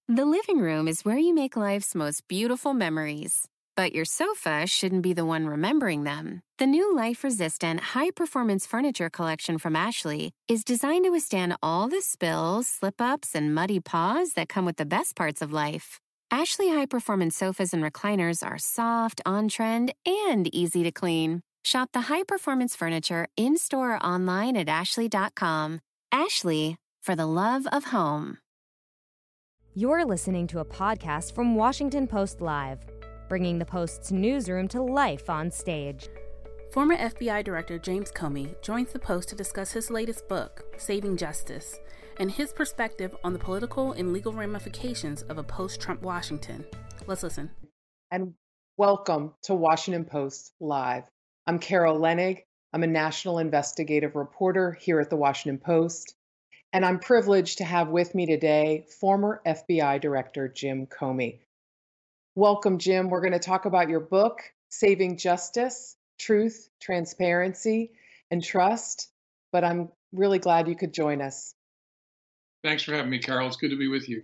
The living room is where you make life's most beautiful memories. But your sofa shouldn't be the one remembering them. The new life-resistant, high-performance furniture collection from Ashley is designed to withstand all the spills, slip-ups, and muddy paws that come with the best parts of life. Ashley high-performance sofas and recliners are soft, on-trend, and easy to clean. Shop the high-performance furniture in-store or online at ashley.com. Ashley, for the love of home. You're listening to a podcast from Washington Post Live, bringing the Post's newsroom to life on stage. Former FBI Director James Comey joins the Post to discuss his latest book, Saving Justice, and his perspective on the political and legal ramifications of a post-Trump Washington. Let's listen. And welcome to Washington Post Live. I'm Carol Leonnig. I'm a national investigative reporter here at the Washington Post. And I'm privileged to have with me today former FBI Director Jim Comey. Welcome, Jim. We're going to talk about your book, Saving Justice, Truth, Transparency, and Trust. But I'm really glad you could join us. Thanks for having me, Carol. It's good to be with you.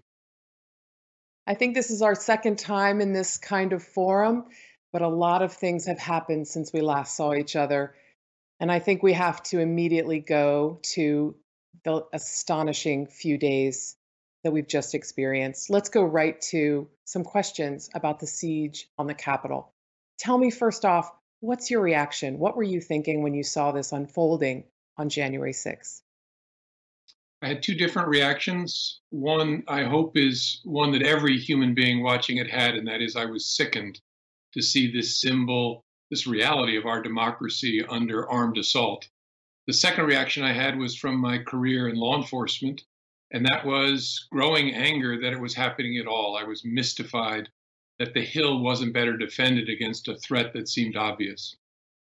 I think this is our second time in this kind of forum, but a lot of things have happened since we last saw each other. And I think we have to immediately go to the astonishing few days that we've just experienced. Let's go right to some questions about the siege on the Capitol. Tell me first off, what's your reaction? What were you thinking when you saw this unfolding on January 6th? I had two different reactions. One, I hope, is one that every human being watching it had, and that is I was sickened to see this symbol, this reality of our democracy under armed assault. The second reaction I had was from my career in law enforcement, and that was growing anger that it was happening at all. I was mystified that the Hill wasn't better defended against a threat that seemed obvious.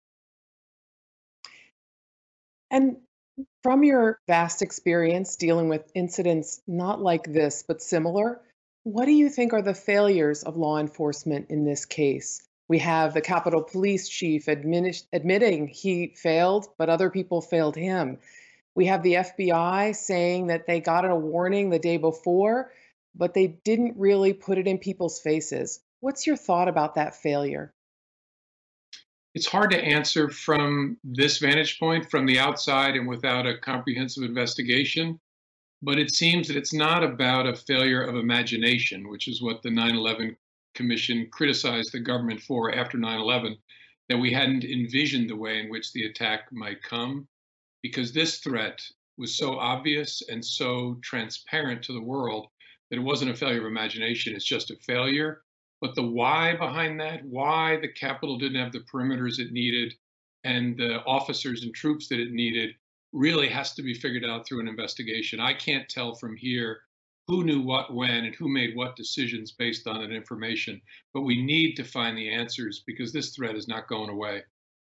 And from your vast experience dealing with incidents not like this, but similar, what do you think are the failures of law enforcement in this case? We have the Capitol Police Chief admitting he failed, but other people failed him. We have the FBI saying that they got a warning the day before, but they didn't really put it in people's faces. What's your thought about that failure? It's hard to answer from this vantage point, from the outside and without a comprehensive investigation. But it seems that it's not about a failure of imagination, which is what the 9/11 Commission criticized the government for after 9/11, that we hadn't envisioned the way in which the attack might come, because this threat was so obvious and so transparent to the world that it wasn't a failure of imagination, it's just a failure. But the why behind that, why the Capitol didn't have the perimeters it needed and the officers and troops that it needed, really has to be figured out through an investigation. I can't tell from here who knew what when and who made what decisions based on that information. But we need to find the answers because this threat is not going away.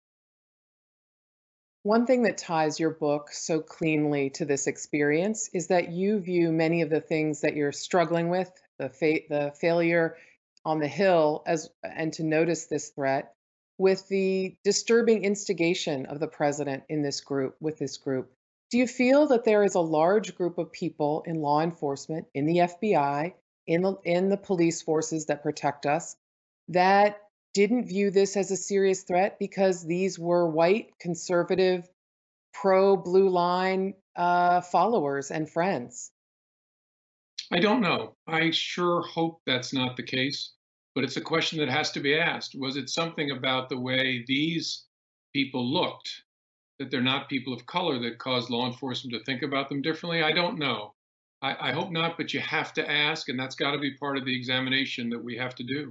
One thing that ties your book so cleanly to this experience is that you view many of the things that you're struggling with, the failure on the Hill, and to notice this threat, with the disturbing instigation of the president in this group, with this group. Do you feel that there is a large group of people in law enforcement, in the FBI, in the police forces that protect us, that didn't view this as a serious threat because these were white, conservative, pro-blue line followers and friends? I don't know. I sure hope that's not the case, but it's a question that has to be asked. Was it something about the way these people looked, that they're not people of color, that caused law enforcement to think about them differently? I don't know. I hope not, but you have to ask, and that's got to be part of the examination that we have to do.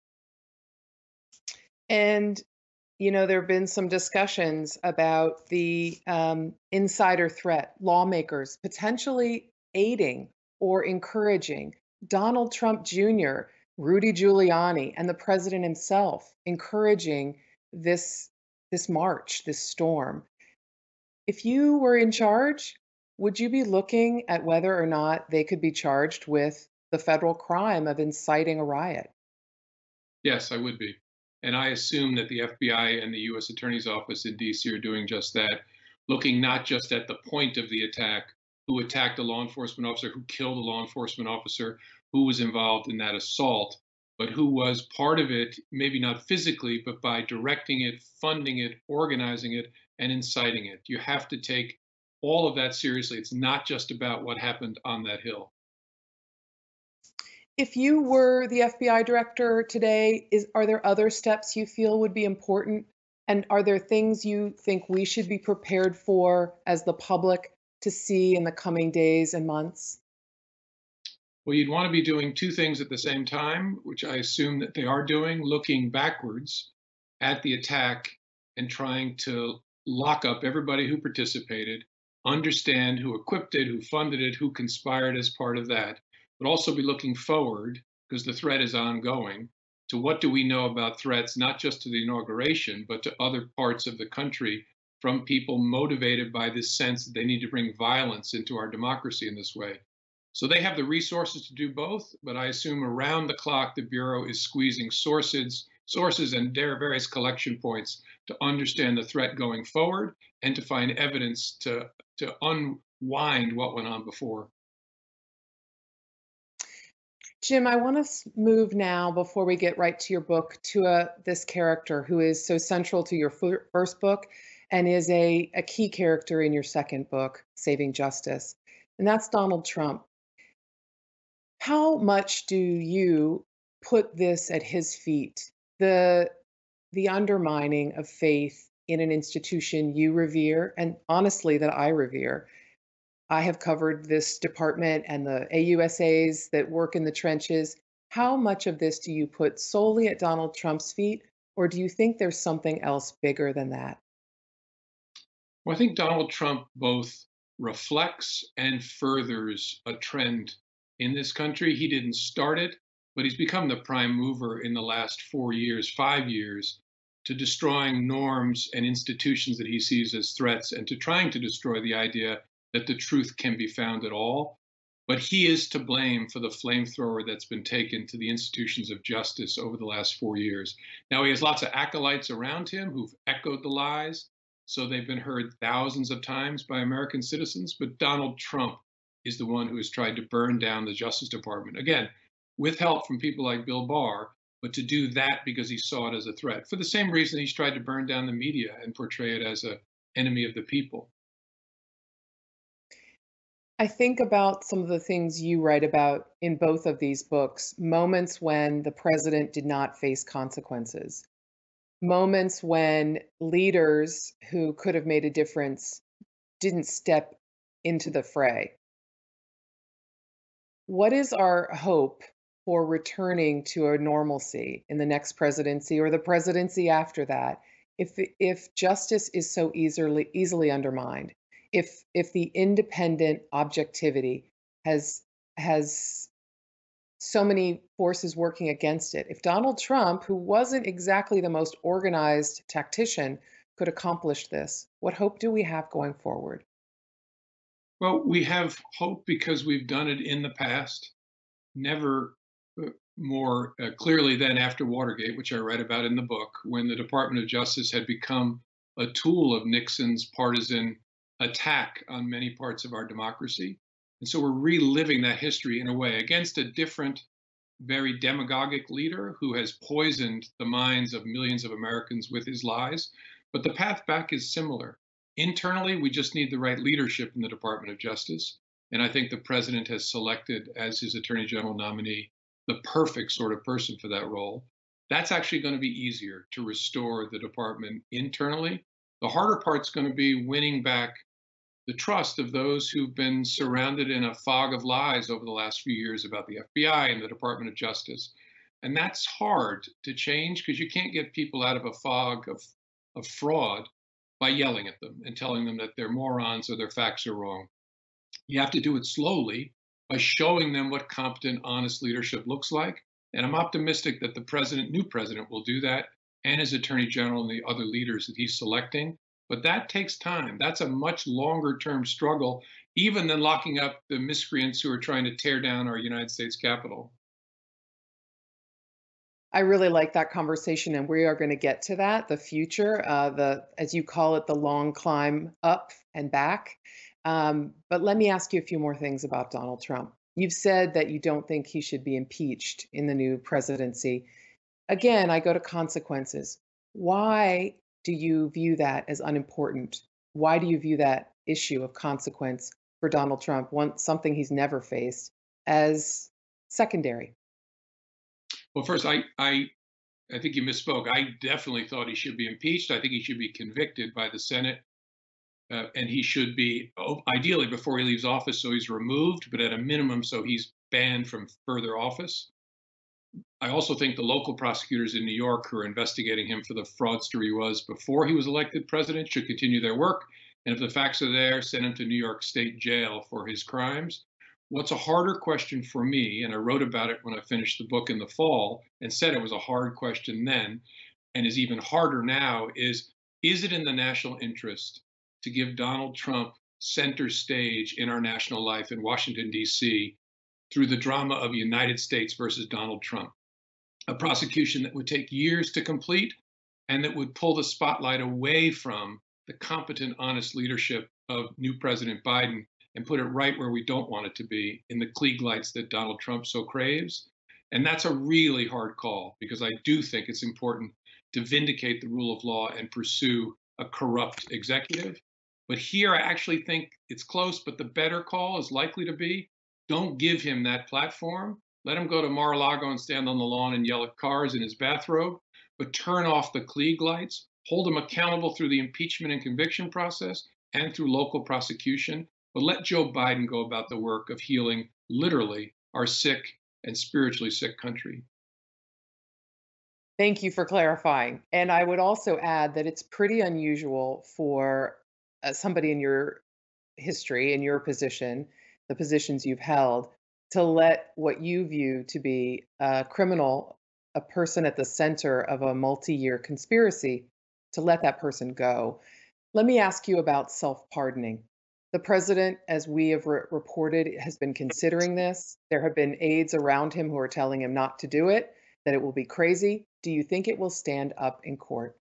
And, there have been some discussions about the insider threat, lawmakers potentially aiding or encouraging Donald Trump Jr., Rudy Giuliani, and the president himself encouraging this march, this storm. If you were in charge, would you be looking at whether or not they could be charged with the federal crime of inciting a riot? Yes, I would be. And I assume that the FBI and the U.S. Attorney's Office in D.C. are doing just that, looking not just at the point of the attack, who attacked a law enforcement officer, who killed a law enforcement officer, who was involved in that assault, but who was part of it, maybe not physically, but by directing it, funding it, organizing it, and inciting it. You have to take all of that seriously. It's not just about what happened on that hill. If you were the FBI director today, are there other steps you feel would be important? And are there things you think we should be prepared for as the public to see in the coming days and months? Well, you'd want to be doing two things at the same time, which I assume that they are doing, looking backwards at the attack and trying to lock up everybody who participated, understand who equipped it, who funded it, who conspired as part of that, but also be looking forward, because the threat is ongoing, to what do we know about threats, not just to the inauguration, but to other parts of the country from people motivated by this sense that they need to bring violence into our democracy in this way. So they have the resources to do both, but I assume around the clock the Bureau is squeezing sources and their various collection points to understand the threat going forward and to find evidence to unwind what went on before. Jim, I want to move now, before we get right to your book, to this character who is so central to your first book and is a key character in your second book, Saving Justice, and that's Donald Trump. How much do you put this at his feet, the undermining of faith in an institution you revere, and honestly that I revere? I have covered this department and the AUSAs that work in the trenches. How much of this do you put solely at Donald Trump's feet, or do you think there's something else bigger than that? Well, I think Donald Trump both reflects and furthers a trend in this country. He didn't start it, but he's become the prime mover in the last 4 years, 5 years, to destroying norms and institutions that he sees as threats and to trying to destroy the idea that the truth can be found at all. But he is to blame for the flamethrower that's been taken to the institutions of justice over the last 4 years. Now, he has lots of acolytes around him who've echoed the lies, so they've been heard thousands of times by American citizens, but Donald Trump is the one who has tried to burn down the Justice Department. Again, with help from people like Bill Barr, but to do that because he saw it as a threat. For the same reason he's tried to burn down the media and portray it as an enemy of the people. I think about some of the things you write about in both of these books, moments when the president did not face consequences, moments when leaders who could have made a difference didn't step into the fray. What is our hope for returning to a normalcy in the next presidency or the presidency after that if justice is so easily undermined? If the independent objectivity has so many forces working against it, if Donald Trump, who wasn't exactly the most organized tactician, could accomplish this, what hope do we have going forward? Well, we have hope because we've done it in the past, never more clearly than after Watergate, which I write about in the book, when the Department of Justice had become a tool of Nixon's partisan attack on many parts of our democracy. And so we're reliving that history in a way against a different, very demagogic leader who has poisoned the minds of millions of Americans with his lies. But the path back is similar. Internally, we just need the right leadership in the Department of Justice. And I think the president has selected as his attorney general nominee the perfect sort of person for that role. That's actually going to be easier to restore the department internally. The harder part's going to be winning back the trust of those who've been surrounded in a fog of lies over the last few years about the FBI and the Department of Justice. And that's hard to change because you can't get people out of a fog of fraud by yelling at them and telling them that they're morons or their facts are wrong. You have to do it slowly by showing them what competent, honest leadership looks like. And I'm optimistic that the new president will do that, and his attorney general and the other leaders that he's selecting. But that takes time. That's a much longer term struggle, even than locking up the miscreants who are trying to tear down our United States Capitol. I really like that conversation, and we are going to get to that, the future, as you call it, the long climb up and back. But let me ask you a few more things about Donald Trump. You've said that you don't think he should be impeached in the new presidency. Again, I go to consequences. Why do you view that as unimportant? Why do you view that issue of consequence for Donald Trump, something he's never faced, as secondary? Well, first, I think you misspoke. I definitely thought he should be impeached. I think he should be convicted by the Senate, and he should be ideally before he leaves office, so he's removed, but at a minimum, so he's banned from further office. I also think the local prosecutors in New York who are investigating him for the fraudster he was before he was elected president should continue their work. And if the facts are there, send him to New York State Jail for his crimes. What's a harder question for me, and I wrote about it when I finished the book in the fall and said it was a hard question then, and is even harder now, is it in the national interest to give Donald Trump center stage in our national life in Washington, D.C., through the drama of United States versus Donald Trump, a prosecution that would take years to complete and that would pull the spotlight away from the competent, honest leadership of new President Biden and put it right where we don't want it to be, in the Klieg lights that Donald Trump so craves. And that's a really hard call, because I do think it's important to vindicate the rule of law and pursue a corrupt executive. But here I actually think it's close, but the better call is likely to be, don't give him that platform. Let him go to Mar-a-Lago and stand on the lawn and yell at cars in his bathrobe, but turn off the Klieg lights, hold him accountable through the impeachment and conviction process and through local prosecution, but let Joe Biden go about the work of healing, literally, our sick and spiritually sick country. Thank you for clarifying. And I would also add that it's pretty unusual for somebody in your history, in your position, the positions you've held, to let what you view to be a criminal, a person at the center of a multi-year conspiracy, to let that person go. Let me ask you about self-pardoning. The president, as we have reported, has been considering this. There have been aides around him who are telling him not to do it, that it will be crazy. Do you think it will stand up in court?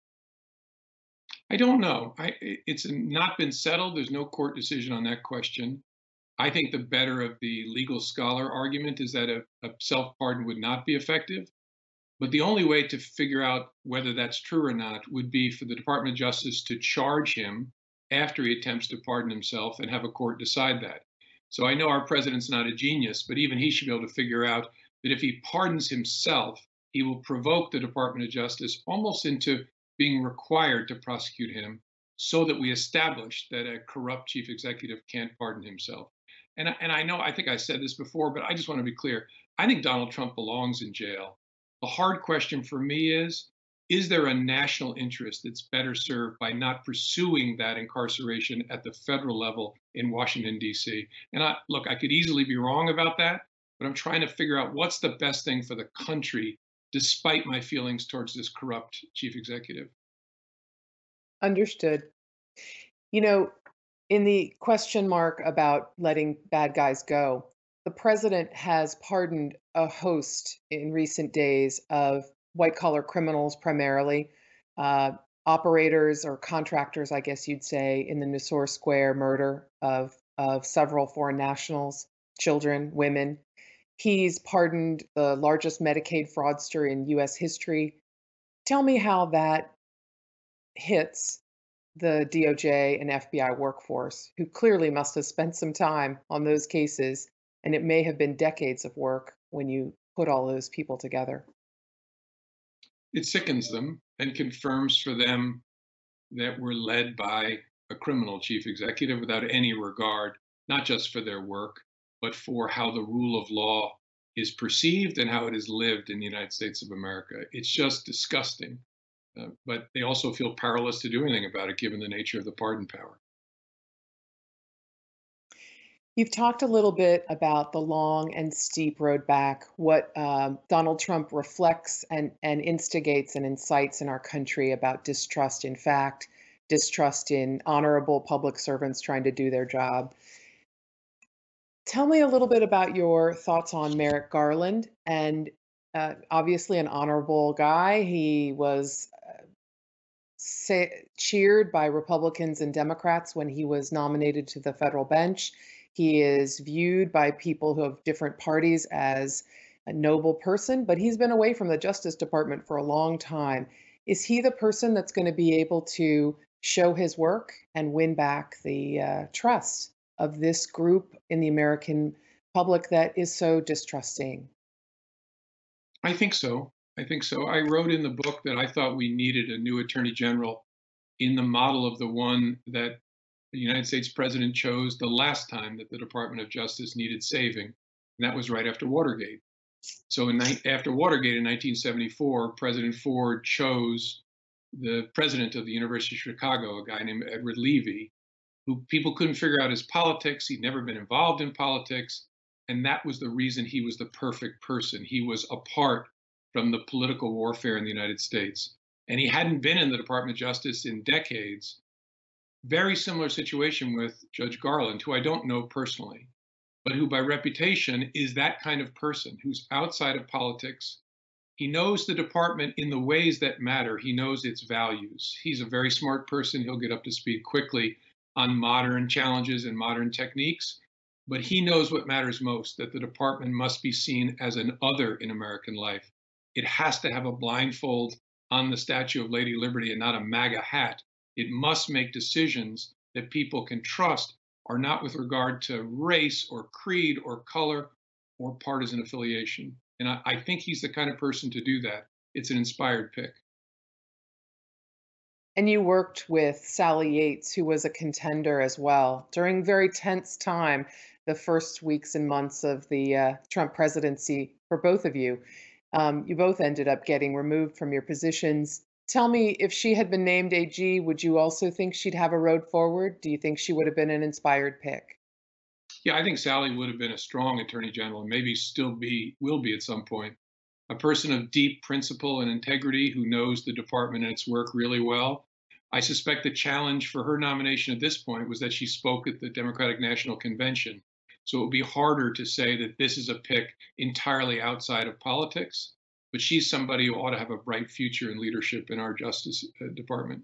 I don't know. It's not been settled. There's no court decision on that question. I think the better of the legal scholar argument is that a self-pardon would not be effective. But the only way to figure out whether that's true or not would be for the Department of Justice to charge him after he attempts to pardon himself and have a court decide that. So I know our president's not a genius, but even he should be able to figure out that if he pardons himself, he will provoke the Department of Justice almost into being required to prosecute him, so that we establish that a corrupt chief executive can't pardon himself. And I know, I think I said this before, but I just want to be clear. I think Donald Trump belongs in jail. The hard question for me is there a national interest that's better served by not pursuing that incarceration at the federal level in Washington, D.C.? And I could easily be wrong about that, but I'm trying to figure out what's the best thing for the country, despite my feelings towards this corrupt chief executive. Understood. You know, in the question mark about letting bad guys go, the president has pardoned a host in recent days of white-collar criminals, primarily operators or contractors, I guess you'd say, in the Nisour Square murder of several foreign nationals, children, women. He's pardoned the largest Medicaid fraudster in U.S. history. Tell me how that hits the DOJ and FBI workforce, who clearly must have spent some time on those cases, and it may have been decades of work when you put all those people together. It sickens them and confirms for them that we're led by a criminal chief executive without any regard, not just for their work, but for how the rule of law is perceived and how it is lived in the United States of America. It's just disgusting. But they also feel powerless to do anything about it, given the nature of the pardon power. You've talked a little bit about the long and steep road back, what Donald Trump reflects and instigates and incites in our country about distrust in fact, distrust in honorable public servants trying to do their job. Tell me a little bit about your thoughts on Merrick Garland, and obviously an honorable guy. He was cheered by Republicans and Democrats when he was nominated to the federal bench. He is viewed by people who have different parties as a noble person, but he's been away from the Justice Department for a long time. Is he the person that's going to be able to show his work and win back the trust of this group in the American public that is so distrusting? I think so. I think so. I wrote in the book that I thought we needed a new attorney general in the model of the one that the United States president chose the last time that the Department of Justice needed saving, and that was right after Watergate. So after Watergate in 1974, President Ford chose the president of the University of Chicago, a guy named Edward Levy, who people couldn't figure out his politics. He'd never been involved in politics. And that was the reason he was the perfect person. He was apart from the political warfare in the United States. And he hadn't been in the Department of Justice in decades. Very similar situation with Judge Garland, who I don't know personally, but who by reputation is that kind of person who's outside of politics. He knows the department in the ways that matter. He knows its values. He's a very smart person. He'll get up to speed quickly on modern challenges and modern techniques, but he knows what matters most, that the department must be seen as an other in American life. It has to have a blindfold on the Statue of Lady Liberty and not a MAGA hat. It must make decisions that people can trust are not with regard to race or creed or color or partisan affiliation. And I think he's the kind of person to do that. It's an inspired pick. And you worked with Sally Yates, who was a contender as well during very tense time, the first weeks and months of the Trump presidency for both of you. You both ended up getting removed from your positions. Tell me, if she had been named AG, would you also think she'd have a road forward? Do you think she would have been an inspired pick? Yeah, I think Sally would have been a strong attorney general and maybe will be at some point. A person of deep principle and integrity who knows the department and its work really well. I suspect the challenge for her nomination at this point was that she spoke at the Democratic National Convention. So it would be harder to say that this is a pick entirely outside of politics, but she's somebody who ought to have a bright future in leadership in our Justice Department.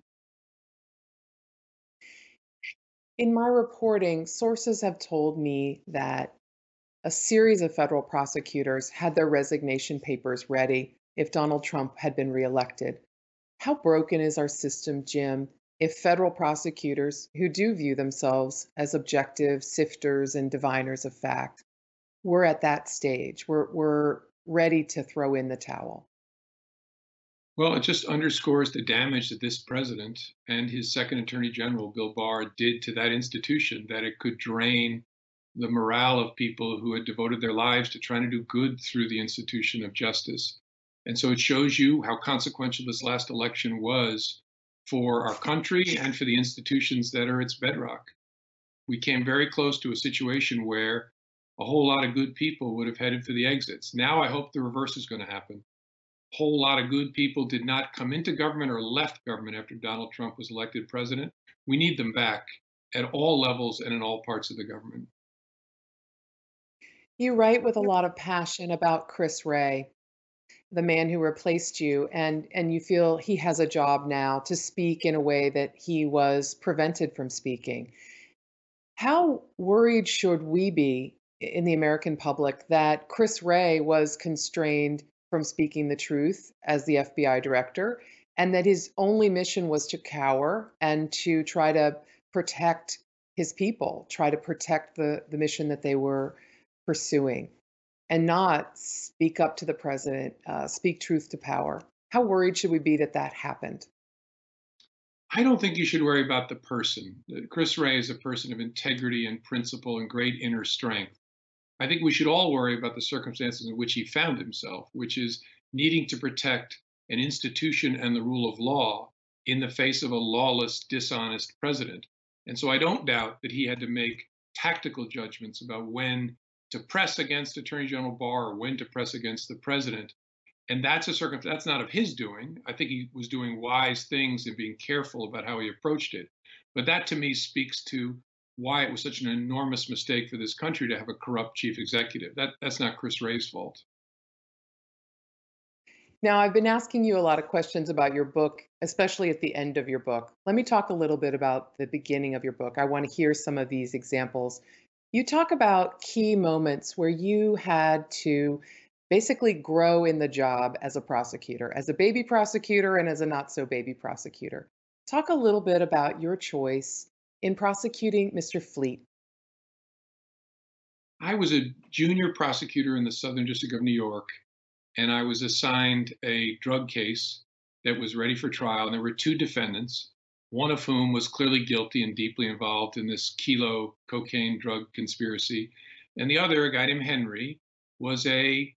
In my reporting, sources have told me that a series of federal prosecutors had their resignation papers ready if Donald Trump had been reelected. How broken is our system, Jim, if federal prosecutors, who do view themselves as objective sifters and diviners of fact, were at that stage, we're ready to throw in the towel? Well, it just underscores the damage that this president and his second attorney general, Bill Barr, did to that institution, that it could drain the morale of people who had devoted their lives to trying to do good through the institution of justice. And so it shows you how consequential this last election was for our country and for the institutions that are its bedrock. We came very close to a situation where a whole lot of good people would have headed for the exits. Now I hope the reverse is going to happen. A whole lot of good people did not come into government or left government after Donald Trump was elected president. We need them back at all levels and in all parts of the government. You write with a lot of passion about Chris Wray, the man who replaced you, and you feel he has a job now to speak in a way that he was prevented from speaking. How worried should we be in the American public that Chris Wray was constrained from speaking the truth as the FBI director, and that his only mission was to cower and to try to protect his people, try to protect the mission that they were pursuing, and not speak up to the president, speak truth to power? How worried should we be that that happened? I don't think you should worry about the person. Chris Wray is a person of integrity and principle and great inner strength. I think we should all worry about the circumstances in which he found himself, which is needing to protect an institution and the rule of law in the face of a lawless, dishonest president. And so I don't doubt that he had to make tactical judgments about when to press against Attorney General Barr or when to press against the president. And that's a circumstance that's not of his doing. I think he was doing wise things and being careful about how he approached it. But that to me speaks to why it was such an enormous mistake for this country to have a corrupt chief executive. That's not Chris Wray's fault. Now, I've been asking you a lot of questions about your book, especially at the end of your book. Let me talk a little bit about the beginning of your book. I want to hear some of these examples. You talk about key moments where you had to basically grow in the job as a prosecutor, as a baby prosecutor and as a not so baby prosecutor. Talk a little bit about your choice in prosecuting Mr. Fleet. I was a junior prosecutor in the Southern District of New York, and I was assigned a drug case that was ready for trial. And there were two defendants, one of whom was clearly guilty and deeply involved in this kilo cocaine drug conspiracy. And the other, a guy named Henry, was a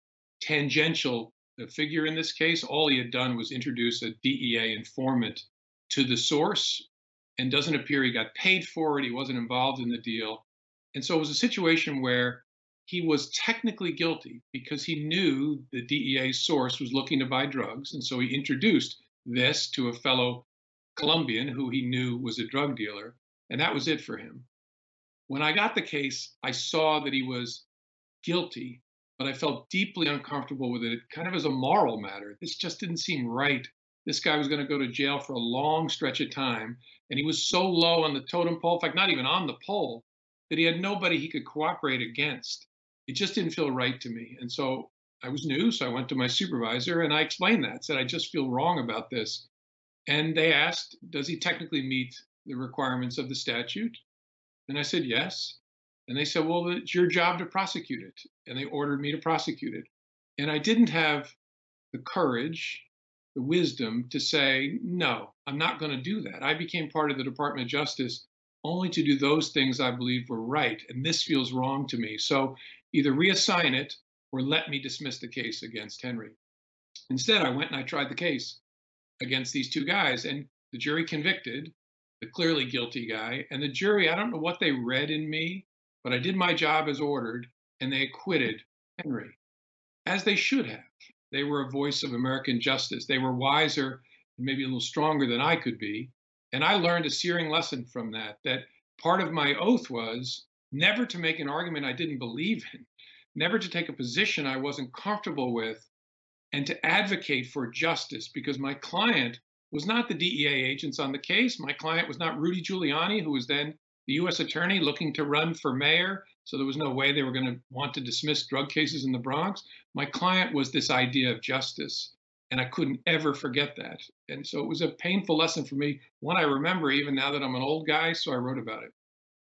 tangential figure in this case. All he had done was introduce a DEA informant to the source, and doesn't appear he got paid for it. He wasn't involved in the deal. And so it was a situation where he was technically guilty because he knew the DEA source was looking to buy drugs. And so he introduced this to a fellow Colombian who he knew was a drug dealer. And that was it for him. When I got the case, I saw that he was guilty, but I felt deeply uncomfortable with it, kind of as a moral matter. This just didn't seem right. This guy was going to go to jail for a long stretch of time. And he was so low on the totem pole, in fact, not even on the pole, that he had nobody he could cooperate against. It just didn't feel right to me. And so I was new, so I went to my supervisor and I explained that, said, I just feel wrong about this. And they asked, does he technically meet the requirements of the statute? And I said, yes. And they said, well, it's your job to prosecute it. And they ordered me to prosecute it. And I didn't have the courage, the wisdom to say, no, I'm not going to do that. I became part of the Department of Justice only to do those things I believed were right. And this feels wrong to me. So either reassign it or let me dismiss the case against Henry. Instead, I went and I tried the case against these two guys, and the jury convicted the clearly guilty guy. And the jury, I don't know what they read in me, but I did my job as ordered, and they acquitted Henry, as they should have. They were a voice of American justice. They were wiser, maybe a little stronger than I could be. And I learned a searing lesson from that, that part of my oath was never to make an argument I didn't believe in, never to take a position I wasn't comfortable with, and to advocate for justice, because my client was not the DEA agents on the case. My client was not Rudy Giuliani, who was then the U.S. attorney looking to run for mayor. So there was no way they were going to want to dismiss drug cases in the Bronx. My client was this idea of justice, and I couldn't ever forget that. And so it was a painful lesson for me, one I remember even now that I'm an old guy, so I wrote about it.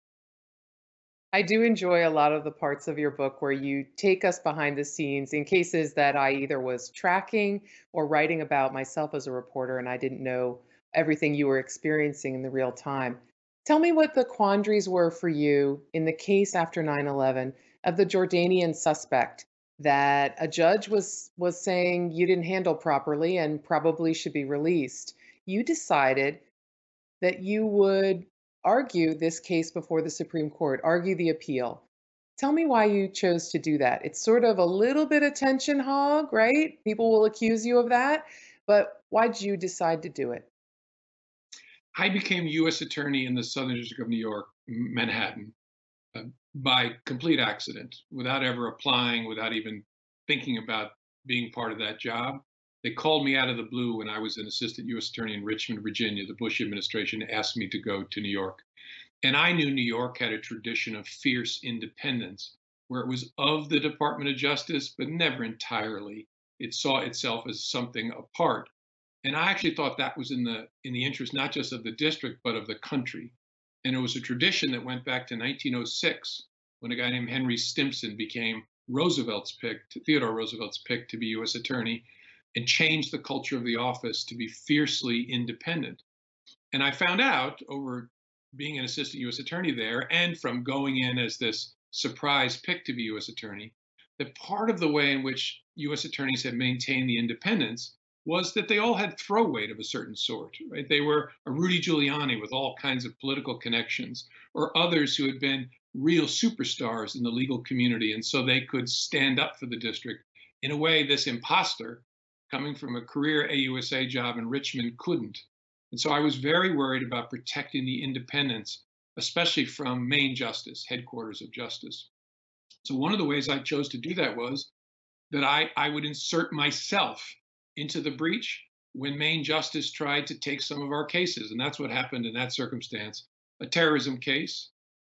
I do enjoy a lot of the parts of your book where you take us behind the scenes in cases that I either was tracking or writing about myself as a reporter, and I didn't know everything you were experiencing in the real time. Tell me what the quandaries were for you in the case after 9/11 of the Jordanian suspect that a judge was saying you didn't handle properly and probably should be released. You decided that you would argue this case before the Supreme Court, argue the appeal. Tell me why you chose to do that. It's sort of a little bit attention hog, right? People will accuse you of that, but why did you decide to do it? I became U.S. attorney in the Southern District of New York, Manhattan, by complete accident, without ever applying, without even thinking about being part of that job. They called me out of the blue when I was an assistant U.S. attorney in Richmond, Virginia. The Bush administration asked me to go to New York. And I knew New York had a tradition of fierce independence, where it was of the Department of Justice, but never entirely. It saw itself as something apart. And I actually thought that was in the interest not just of the district, but of the country. And it was a tradition that went back to 1906, when a guy named Henry Stimson became Theodore Roosevelt's pick to be U.S. attorney, and changed the culture of the office to be fiercely independent. And I found out over being an assistant U.S. attorney there, and from going in as this surprise pick to be U.S. attorney, that part of the way in which U.S. attorneys had maintained the independence was that they all had throw weight of a certain sort, right? They were a Rudy Giuliani with all kinds of political connections, or others who had been real superstars in the legal community, and so they could stand up for the district in a way this imposter coming from a career AUSA job in Richmond couldn't. And so I was very worried about protecting the independence, especially from main justice, headquarters of justice. So one of the ways I chose to do that was that I would insert myself into the breach when main justice tried to take some of our cases. And that's what happened in that circumstance. A terrorism case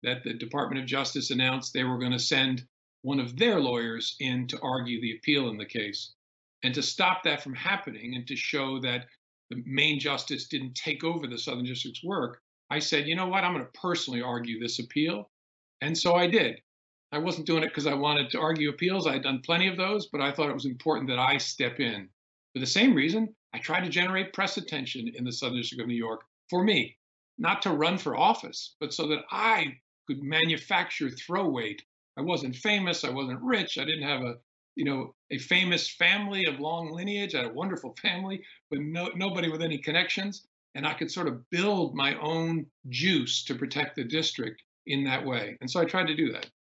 that the Department of Justice announced they were going to send one of their lawyers in to argue the appeal in the case. And to stop that from happening and to show that the main justice didn't take over the Southern District's work, I said, you know what, I'm going to personally argue this appeal. And so I did. I wasn't doing it because I wanted to argue appeals. I had done plenty of those, but I thought it was important that I step in. For the same reason, I tried to generate press attention in the Southern District of New York for me, not to run for office, but so that I could manufacture throw weight. I wasn't famous. I wasn't rich. I didn't have a famous family of long lineage. I had a wonderful family, but nobody with any connections. And I could sort of build my own juice to protect the district in that way. And so I tried to do that.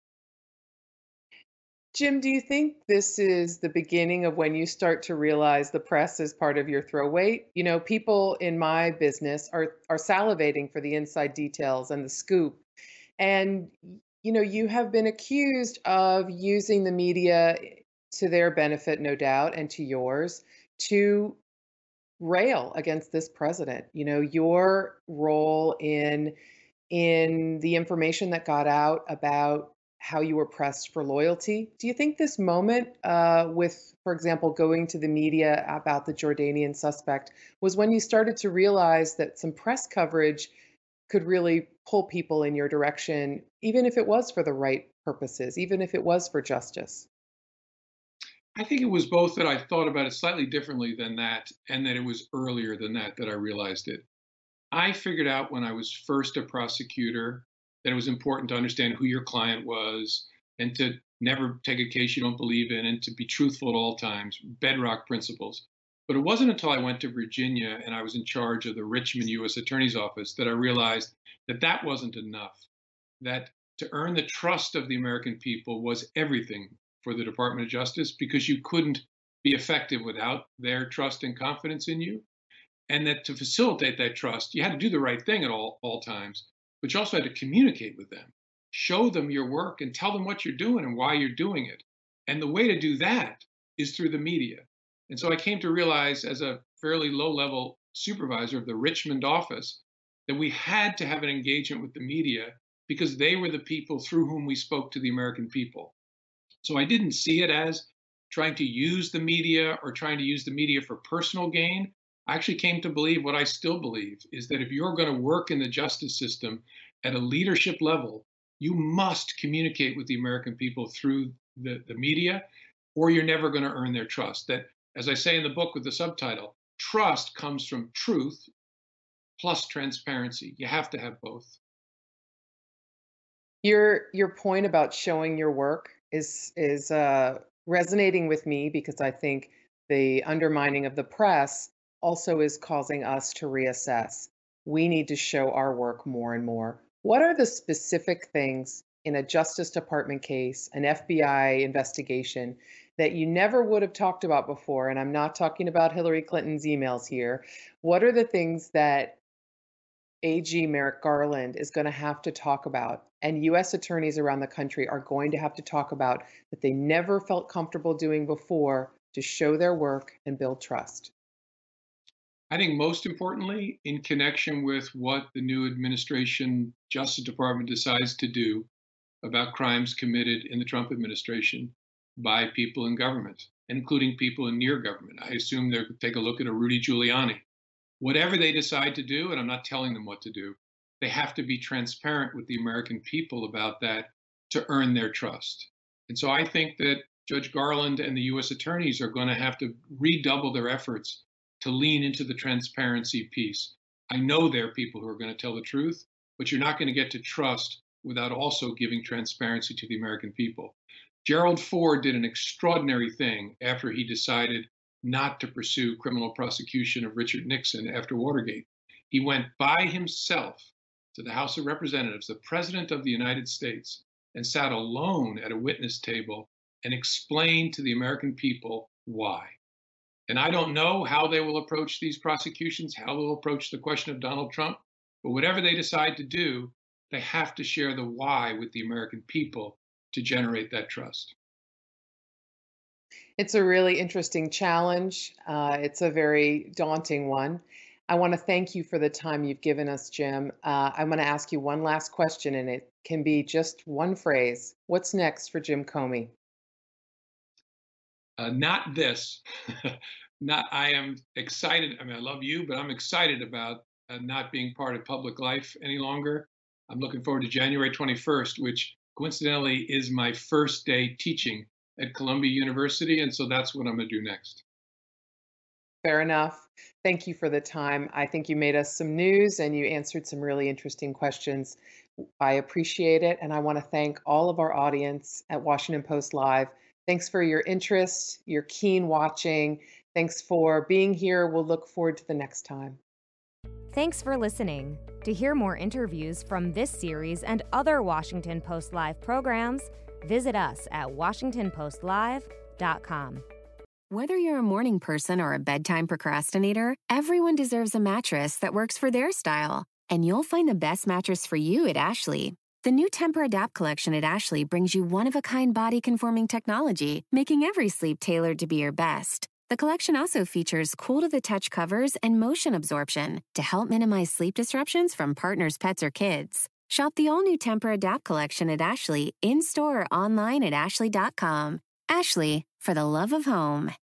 Jim, do you think this is the beginning of when you start to realize the press is part of your throw weight? You know, people in my business are salivating for the inside details and the scoop. And, you know, you have been accused of using the media to their benefit, no doubt, and to yours, to rail against this president. You know, your role in the information that got out about how you were pressed for loyalty. Do you think this moment with, for example, going to the media about the Jordanian suspect was when you started to realize that some press coverage could really pull people in your direction, even if it was for the right purposes, even if it was for justice? I think it was both that I thought about it slightly differently than that, and that it was earlier than that I realized it. I figured out when I was first a prosecutor that it was important to understand who your client was and to never take a case you don't believe in and to be truthful at all times, bedrock principles. But it wasn't until I went to Virginia and I was in charge of the Richmond U.S. Attorney's Office that I realized that that wasn't enough, that to earn the trust of the American people was everything for the Department of Justice, because you couldn't be effective without their trust and confidence in you. And that to facilitate that trust, you had to do the right thing at all times, but you also had to communicate with them, show them your work and tell them what you're doing and why you're doing it. And the way to do that is through the media. And so I came to realize as a fairly low-level supervisor of the Richmond office that we had to have an engagement with the media because they were the people through whom we spoke to the American people. So I didn't see it as trying to use the media or trying to use the media for personal gain. I actually came to believe what I still believe is that if you're going to work in the justice system at a leadership level, you must communicate with the American people through the media, or you're never going to earn their trust. That, as I say in the book with the subtitle, trust comes from truth plus transparency. You have to have both. Your point about showing your work is resonating with me, because I think the undermining of the press also is causing us to reassess. We need to show our work more and more. What are the specific things in a Justice Department case, an FBI investigation, that you never would have talked about before? And I'm not talking about Hillary Clinton's emails here. What are the things that AG Merrick Garland is going to have to talk about, and U.S. attorneys around the country are going to have to talk about, that they never felt comfortable doing before to show their work and build trust? I think most importantly, in connection with what the new administration Justice Department decides to do about crimes committed in the Trump administration by people in government, including people in near government. I assume they'll take a look at a Rudy Giuliani. Whatever they decide to do, and I'm not telling them what to do, they have to be transparent with the American people about that to earn their trust. And so I think that Judge Garland and the U.S. attorneys are going to have to redouble their efforts to lean into the transparency piece. I know there are people who are going to tell the truth, but you're not going to get to trust without also giving transparency to the American people. Gerald Ford did an extraordinary thing after he decided not to pursue criminal prosecution of Richard Nixon after Watergate. He went by himself to the House of Representatives, the President of the United States, and sat alone at a witness table and explained to the American people why. And I don't know how they will approach these prosecutions, how they'll approach the question of Donald Trump, but whatever they decide to do, they have to share the why with the American people to generate that trust. It's a really interesting challenge. It's a very daunting one. I want to thank you for the time you've given us, Jim. I'm going to ask you one last question, and it can be just one phrase. What's next for Jim Comey? Not this. I am excited. I mean, I love you, but I'm excited about not being part of public life any longer. I'm looking forward to January 21st, which coincidentally is my first day teaching at Columbia University. And so that's what I'm going to do next. Fair enough. Thank you for the time. I think you made us some news and you answered some really interesting questions. I appreciate it. And I want to thank all of our audience at Washington Post Live. Thanks for your interest, your keen watching. Thanks for being here. We'll look forward to the next time. Thanks for listening. To hear more interviews from this series and other Washington Post Live programs, visit us at washingtonpostlive.com. Whether you're a morning person or a bedtime procrastinator, everyone deserves a mattress that works for their style. And you'll find the best mattress for you at Ashley. The new Tempur-Adapt collection at Ashley brings you one-of-a-kind body-conforming technology, making every sleep tailored to be your best. The collection also features cool-to-the-touch covers and motion absorption to help minimize sleep disruptions from partners, pets, or kids. Shop the all-new Tempur-Adapt collection at Ashley, in-store or online at ashley.com. Ashley, for the love of home.